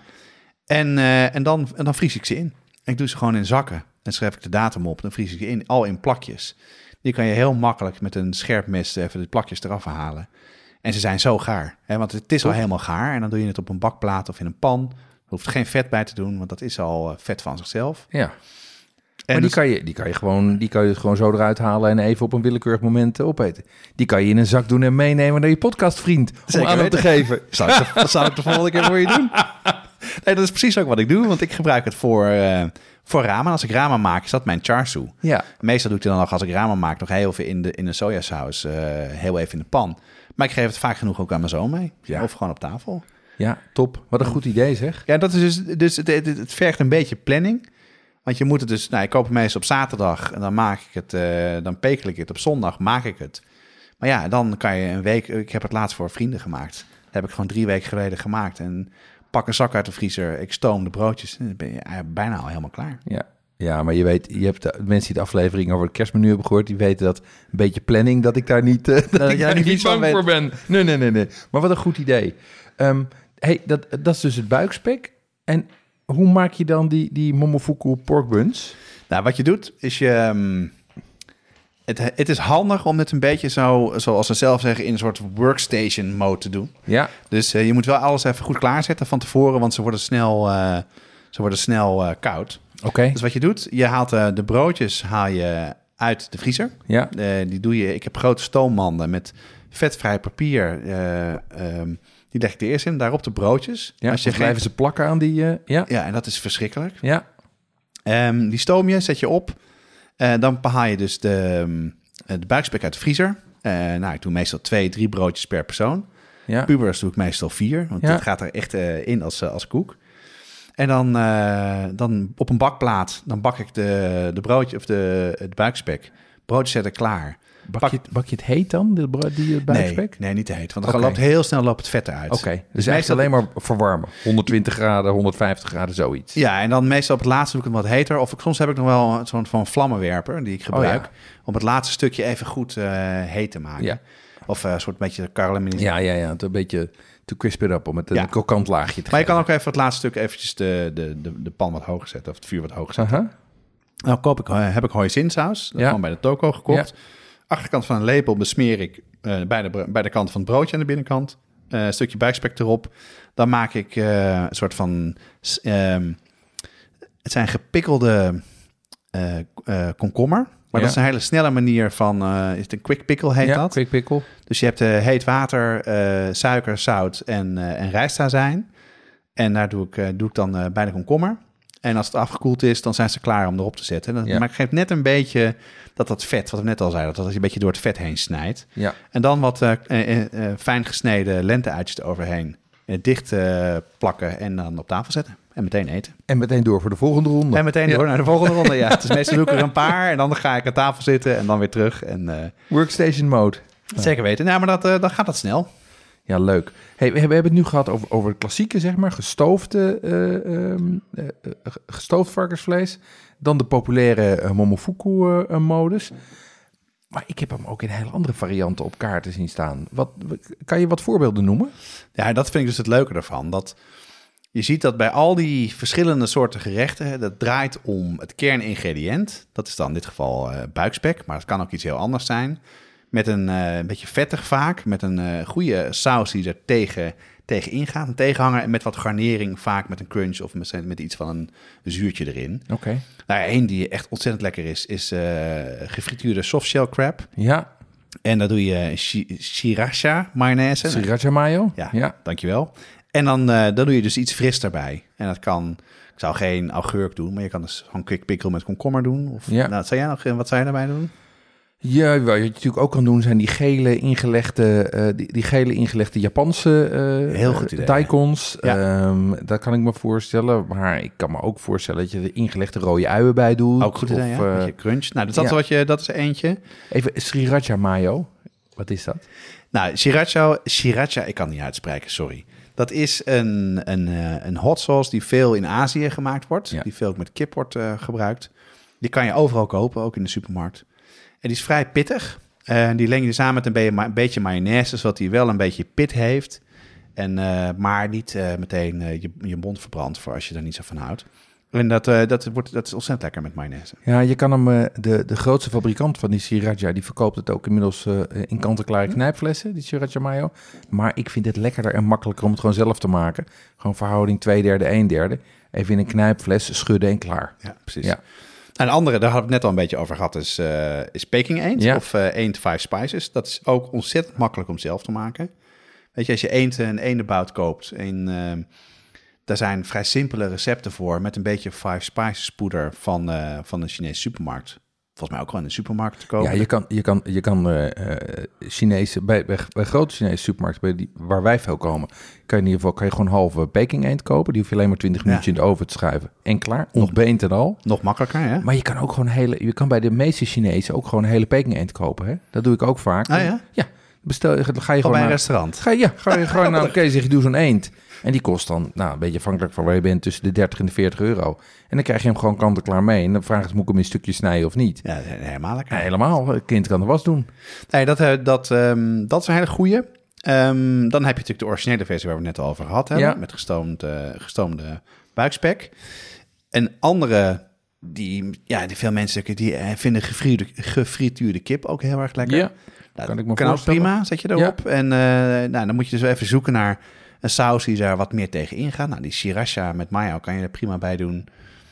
en dan vries ik ze in. Ik doe ze gewoon in zakken. En schrijf ik de datum op. Dan vries ik ze al in plakjes. Die kan je heel makkelijk met een scherp mes even de plakjes eraf halen. En ze zijn zo gaar. Hè? Want het is al helemaal gaar. En dan doe je het op een bakplaat of in een pan. hoeft geen vet bij te doen, want dat is al vet van zichzelf. Ja. En Maar dus- die kan je gewoon zo eruit halen en even op een willekeurig moment opeten. Die kan je in een zak doen en meenemen naar je podcastvriend. Om Zeker aan hem te weten. geven. Zou ik de volgende keer voor je doen? Nee, dat is precies ook wat ik doe, want ik gebruik het voor ramen. Als ik ramen maak, is dat mijn charsu. Ja. Meestal doe ik het dan nog, als ik ramen maak, nog heel even in de sojasaus. Heel even in de pan. Maar ik geef het vaak genoeg ook aan mijn zoon mee. Ja. Of gewoon op tafel. Ja, top. Wat een goed idee zeg. Ja, dat is dus het vergt een beetje planning. Want je moet het dus, ik koop het meestal op zaterdag en dan maak ik het, dan pekel ik het. Op zondag maak ik het. Maar ja, dan kan je een week, ik heb het laatst voor vrienden gemaakt. Dat heb ik gewoon 3 weken geleden gemaakt. En pak een zak uit de vriezer, ik stoom de broodjes en dan ben je bijna al helemaal klaar. Ja, maar je weet, je hebt de mensen die de aflevering over het kerstmenu hebben gehoord, die weten dat een beetje planning, dat ik daar niet, dat ik daar niet bang voor ben. Nee. Maar wat een goed idee. Dat is dus het buikspek. En hoe maak je dan die momofuku pork buns? Nou, wat je doet, is je... Het is handig om het een beetje zo, zoals ze zelf zeggen, in een soort workstation mode te doen. Ja. Dus je moet wel alles even goed klaarzetten van tevoren, want ze worden snel koud. Oké. Dus wat je doet, je haalt de broodjes uit de vriezer. Ja. Die doe je, ik heb grote stoommanden met vetvrij papier. Die leg ik er eerst in, daarop de broodjes. Ja, Als je blijven ze plakken aan die... Ja. Ja, en dat is verschrikkelijk. Ja. Die stoom je, zet je op. Dan haal je dus de buikspek uit de vriezer. Ik doe meestal 2-3 broodjes per persoon. Ja. Pubers doe ik meestal 4, want dat gaat er echt in als koek. En dan op een bakplaat, dan bak ik de broodje of de buikspek. Broodjes zetten klaar. Bak je het heet dan, die buikspek? Nee, niet te heet, want dan heel snel loopt het vet eruit. Oké, dus eigenlijk alleen maar verwarmen. 120 graden, 150 graden, zoiets. Ja, en dan meestal op het laatste doe ik hem wat heter. Of soms heb ik nog wel een soort van vlammenwerper die ik gebruik. Om het laatste stukje even goed heet te maken. Ja. Of een soort beetje karamelliseren. Ja, het een beetje to crisp it up om het een krokant laagje te Maar je geven. kan ook even het laatste stuk eventjes de pan wat hoger zetten. Of het vuur wat hoger zetten. Aha. Nou heb ik hoisinsaus. Dat is gewoon bij de toko gekocht. Ja. Achterkant van een lepel besmeer ik bij de kant van het broodje aan de binnenkant. Een stukje buikspek erop. Dan maak ik een soort van... het zijn gepikkelde komkommer. Maar dat is een hele snelle manier van... is het een quick pickle heet dat? Quick pickle. Dus je hebt heet water, suiker, zout en rijstazijn. En daar doe ik dan bij de komkommer. En als het afgekoeld is, dan zijn ze klaar om erop te zetten. Maar ik geef net een beetje dat vet, wat we net al zeiden, dat je een beetje door het vet heen snijdt. Ja. En dan wat fijn gesneden lenteuitjes eroverheen. Dicht plakken en dan op tafel zetten. En meteen eten. En meteen door voor de volgende ronde. En meteen door naar de volgende ronde, ja. Dus meestal doe ik er een paar en dan ga ik aan tafel zitten en dan weer terug. En, workstation mode. Zeker weten. Nou, maar dan gaat dat snel. Ja, leuk. Hey, we hebben het nu gehad over het klassieke, zeg maar, gestoofd varkensvlees. Dan de populaire momofuku-modus. Maar ik heb hem ook in hele andere varianten op kaarten zien staan. Kan je wat voorbeelden noemen? Ja, dat vind ik dus het leuke ervan. Dat je ziet dat bij al die verschillende soorten gerechten, dat draait om het kerningrediënt. Dat is dan in dit geval buikspek, maar het kan ook iets heel anders zijn. Met een beetje vettig vaak, met een goede saus die er tegen ingaat, een tegenhanger en met wat garnering, vaak met een crunch of met iets van een zuurtje erin. Oké. Nou, één die echt ontzettend lekker is gefrituurde softshell crab. Ja. En daar doe je sriracha mayonaise. Sriracha mayo. Ja, dankjewel. En dan doe je dus iets fris daarbij. En dat kan, ik zou geen augurk doen, maar je kan dus gewoon quick pickle met komkommer doen. Of, Ja. wat zou jij daarbij doen? Ja, wat je natuurlijk ook kan doen zijn die gele ingelegde Japanse Heel goed idee. daikons. Ja. Dat kan ik me voorstellen. Maar ik kan me ook voorstellen dat je er ingelegde rode uien bij doet. Ook goed idee, ja. Een beetje crunch. Nou, dus dat is eentje. Even sriracha mayo. Wat is dat? Nou, sriracha, ik kan niet uitspreken, sorry. Dat is een hot sauce die veel in Azië gemaakt wordt. Ja. Die veel ook met kip wordt gebruikt. Die kan je overal kopen, ook in de supermarkt. En die is vrij pittig. Die leng je samen met een beetje mayonaise, zodat hij wel een beetje pit heeft. Maar niet meteen je mond verbrandt voor als je er niet zo van houdt. En dat is ontzettend lekker met mayonaise. Ja, je kan hem, de grootste fabrikant van die Sriracha, die verkoopt het ook inmiddels in kant-en-klare knijpflessen, die Sriracha mayo. Maar ik vind het lekkerder en makkelijker om het gewoon zelf te maken. Gewoon verhouding 2/3, 1/3. Even in een knijpfles, schudden en klaar. Ja, precies. Ja. En de andere, daar had ik het net al een beetje over gehad, is Peking eend of eend 5 spices. Dat is ook ontzettend makkelijk om zelf te maken. Weet je, als je een eendenbout koopt, daar zijn vrij simpele recepten voor met een beetje 5 spices poeder van de Chinese supermarkt. Volgens mij ook wel in de supermarkt te kopen. Ja, je kan Chinese, bij grote Chinese supermarkten, waar wij veel komen, kan je gewoon halve Peking eend kopen. Die hoef je alleen maar 20 minuutjes in de oven te schuiven. En klaar, ontbeend en al. Nog makkelijker, hè? Maar je kan ook gewoon je kan bij de meeste Chinezen ook gewoon een hele Peking eend kopen. Hè? Dat doe ik ook vaak. Ah ja? Ja. Ga je gewoon bij een naar restaurant? Ga je gewoon naar Kees, zeg je, doe zo'n eend. En die kost dan, een beetje afhankelijk van waar je bent, tussen de 30 en de 40 euro. En dan krijg je hem gewoon kant-en-klaar mee. En dan vraag je, moet ik hem in stukjes snijden of niet? Ja, helemaal lekker. Ja, helemaal. Het kind kan de was doen. Nee, dat is een hele goeie. Dan heb je natuurlijk de originele versie waar we het net al over gehad hebben. Ja. Met gestoomde buikspek. Een andere die veel mensen die vinden gefrituurde kip ook heel erg lekker. Ja, Nou, kan ik me kan ook voorstellen. prima, zet je erop. Ja. En dan moet je dus even zoeken naar een saus die daar wat meer tegen ingaat. Nou, die sriracha met mayo kan je er prima bij doen.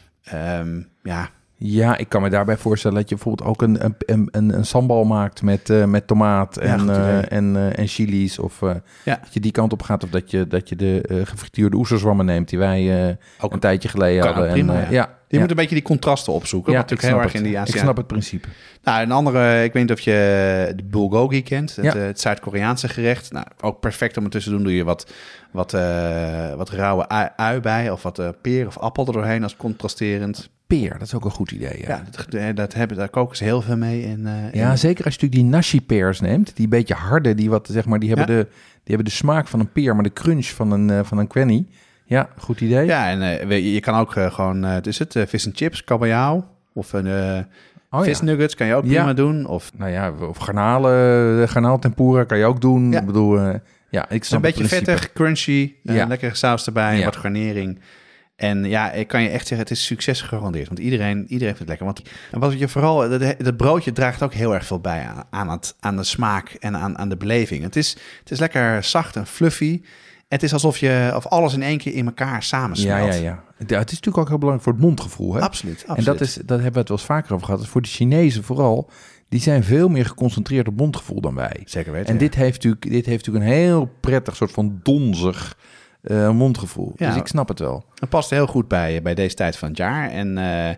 Ja, ik kan me daarbij voorstellen dat je bijvoorbeeld ook een sambal maakt met tomaat en chilies. Of dat je die kant op gaat. Of dat je de gefrituurde oesterzwammen neemt die wij ook een tijdje geleden hadden. Prima, je moet een beetje die contrasten opzoeken. Ja, wat natuurlijk heel erg in die ik snap het principe. Nou, een andere, ik weet niet of je de bulgogi kent. Het Zuid-Koreaanse gerecht. Nou, ook perfect om ertussen te doen. Doe je wat rauwe ui bij. Of wat peer of appel er doorheen als contrasterend. Peer, dat is ook een goed idee. Ja, daar koken ze heel veel mee. Ja, zeker als je natuurlijk die nashi-peers neemt. Die beetje harde, die hebben de smaak van een peer, maar de crunch van een quenny. Ja, goed idee. Ja, en je kan ook gewoon, vis en chips, kabeljauw of visnuggets kan je ook prima doen. Of garnaaltempura kan je ook doen. Ja. Ik bedoel, ik snap een beetje vettig, crunchy, Ja. lekkere saus erbij, wat garnering. En ja, ik kan je echt zeggen, het is succes gegarandeerd. Want iedereen vindt het lekker. En wat je vooral, dat broodje draagt ook heel erg veel bij aan de smaak en aan de beleving. Het is lekker zacht en fluffy. Het is alsof alles in één keer in elkaar samensmelt. Ja, het is natuurlijk ook heel belangrijk voor het mondgevoel. Hè? Absoluut. En dat hebben we het wel eens vaker over gehad. Voor de Chinezen vooral, die zijn veel meer geconcentreerd op mondgevoel dan wij. Zeker weten. En dit heeft natuurlijk een heel prettig soort van donzig mondgevoel. Ja, dus ik snap het wel. Het past heel goed bij deze tijd van het jaar. En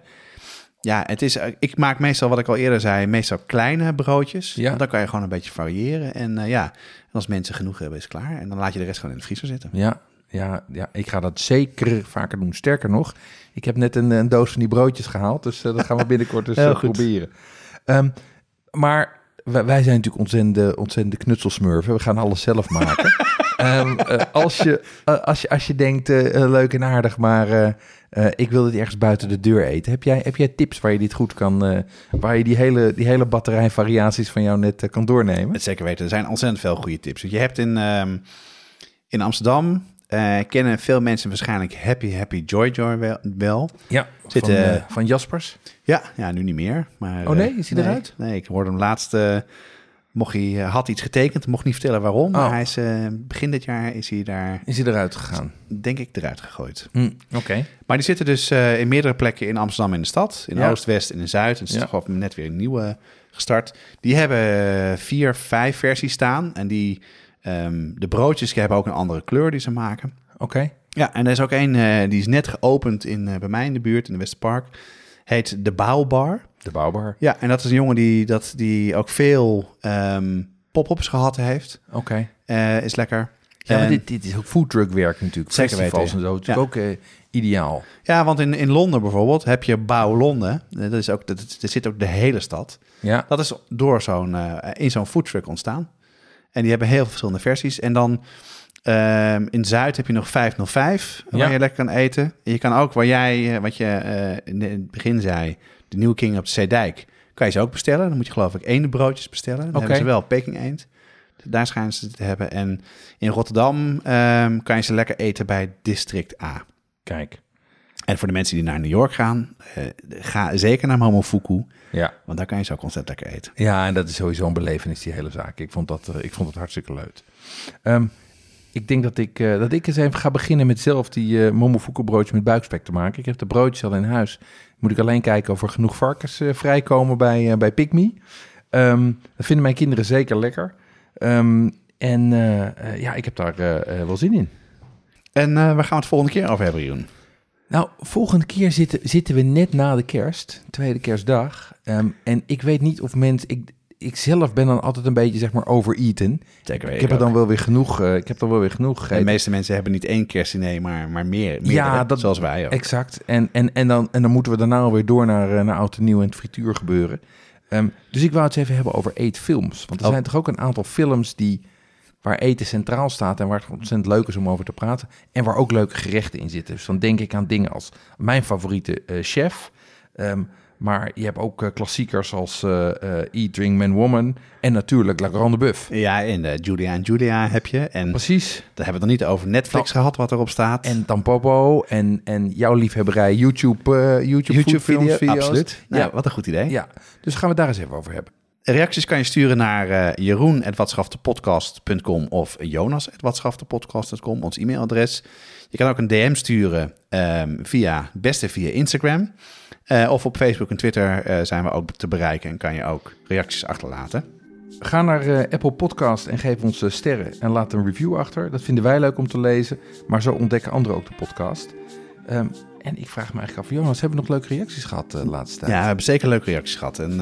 ik maak meestal, wat ik al eerder zei, meestal kleine broodjes. Ja. Want dan kan je gewoon een beetje variëren. En als mensen genoeg hebben, is het klaar. En dan laat je de rest gewoon in de vriezer zitten. Ja, ik ga dat zeker vaker doen. Sterker nog, ik heb net een doos van die broodjes gehaald. Dus dat gaan we binnenkort eens proberen. Maar wij zijn natuurlijk ontzettende knutselsmurfen. We gaan alles zelf maken. Als je denkt, leuk en aardig, maar ik wil dit ergens buiten de deur eten. Heb jij tips waar je dit goed kan, waar je die hele batterij variaties van jou net kan doornemen? Het zeker weten. Er zijn ontzettend veel goede tips. Je hebt in Amsterdam, kennen veel mensen waarschijnlijk Happy Joy wel. Ja, van Jaspers. Ja, nu niet meer. Maar, nee, is hij eruit? Nee, ik hoorde hem laatst... had iets getekend, mocht niet vertellen waarom. Maar hij is, begin dit jaar is hij daar... Is hij eruit gegaan? Denk ik eruit gegooid. Oké. Maar die zitten dus in meerdere plekken in Amsterdam in de stad. In Oost, West en in Zuid. En het is toch gewoon net weer een nieuwe gestart. Die hebben 4, 5 versies staan. En de broodjes hebben ook een andere kleur die ze maken. Oké. Ja, en er is ook één die is net geopend bij mij in de buurt, in de Westerpark. Heet de Bouwbar. De Bouwbar. Ja, en dat is een jongen die ook veel pop-ups gehad heeft. Oké. Is lekker. Ja, maar dit is ook foodtruckwerk natuurlijk. Zeker festivals weten. En zo. Het is ook ideaal. Ja, want in Londen bijvoorbeeld heb je Bouw Londen. Er zit ook de hele stad. Ja. Dat is door in zo'n foodtruck ontstaan. En die hebben heel veel verschillende versies. En dan in Zuid heb je nog 505, waar je lekker kan eten. Je kan ook, wat je in het begin zei, de Nieuwe King op de Zeedijk, kan je ze ook bestellen. Dan moet je geloof ik eendenbroodjes bestellen. Dan hebben ze wel Peking eend. Daar schijnen ze te hebben. En in Rotterdam kan je ze lekker eten bij District A. Kijk. En voor de mensen die naar New York gaan, ga zeker naar Momofuku. Ja. Want daar kan je zo ontzettend lekker eten. Ja, en dat is sowieso een belevenis, die hele zaak. Ik vond het hartstikke leuk. Ik denk dat ik eens even ga beginnen met zelf die Momofuku broodjes met buikspek te maken. Ik heb de broodjes al in huis. Moet ik alleen kijken of er genoeg varkens vrijkomen bij Pick Me. Dat vinden mijn kinderen zeker lekker. Ik heb daar wel zin in. En waar gaan we het volgende keer over hebben, Jeroen? Nou, volgende keer zitten we net na de kerst, tweede kerstdag. En ik weet niet of mensen... Ik zelf ben dan altijd een beetje, zeg maar, overeaten. Zeker, ik heb er dan wel weer genoeg. Ik heb dan wel weer genoeg gegeten. De meeste mensen hebben niet 1 kerstdiner, maar meer. Ja, zoals wij ook. Exact. En dan moeten we daarna alweer door naar oud en nieuw en het frituur gebeuren. Dus ik wou het even hebben over eetfilms. Want er zijn toch ook een aantal films waar eten centraal staat en waar het ontzettend leuk is om over te praten. En waar ook leuke gerechten in zitten. Dus dan denk ik aan dingen als mijn favoriete Chef. Maar je hebt ook klassiekers als Eat, Drink, Man, Woman. En natuurlijk La Grande Boeuf. Ja, en Julia en Julia heb je. En precies. Daar hebben we het nog niet over Netflix gehad, wat erop staat. En Tampopo en jouw liefhebberij YouTube video's. Absoluut. Nou, Ja, wat een goed idee. Ja, dus gaan we daar eens even over hebben. Reacties kan je sturen naar jeroen@watschaftepodcast.com of jonas@watschaftepodcast.com, ons e-mailadres. Je kan ook een DM sturen via Instagram. Of op Facebook en Twitter zijn we ook te bereiken en kan je ook reacties achterlaten. Ga naar Apple Podcast en geef ons sterren en laat een review achter. Dat vinden wij leuk om te lezen, maar zo ontdekken anderen ook de podcast. En ik vraag me eigenlijk af, Jonas, hebben we nog leuke reacties gehad de laatste tijd? Ja, we hebben zeker leuke reacties gehad. En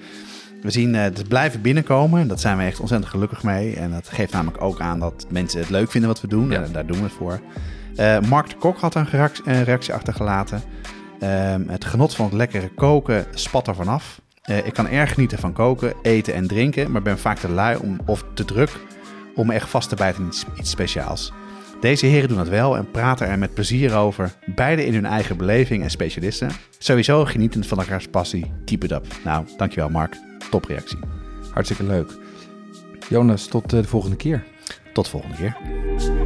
we zien het blijven binnenkomen. Daar zijn we echt ontzettend gelukkig mee. En dat geeft namelijk ook aan dat mensen het leuk vinden wat we doen. Ja. En daar doen we het voor. Mark de Kok had een reactie achtergelaten. Het genot van het lekkere koken spat er vanaf. Ik kan erg genieten van koken, eten en drinken, maar ben vaak te lui of te druk om me echt vast te bijten in iets speciaals. Deze heren doen dat wel en praten er met plezier over, beide in hun eigen beleving en specialisten. Sowieso genietend van elkaars passie. Keep it up. Nou, dankjewel Mark. Topreactie. Hartstikke leuk. Jonas, tot de volgende keer. Tot de volgende keer.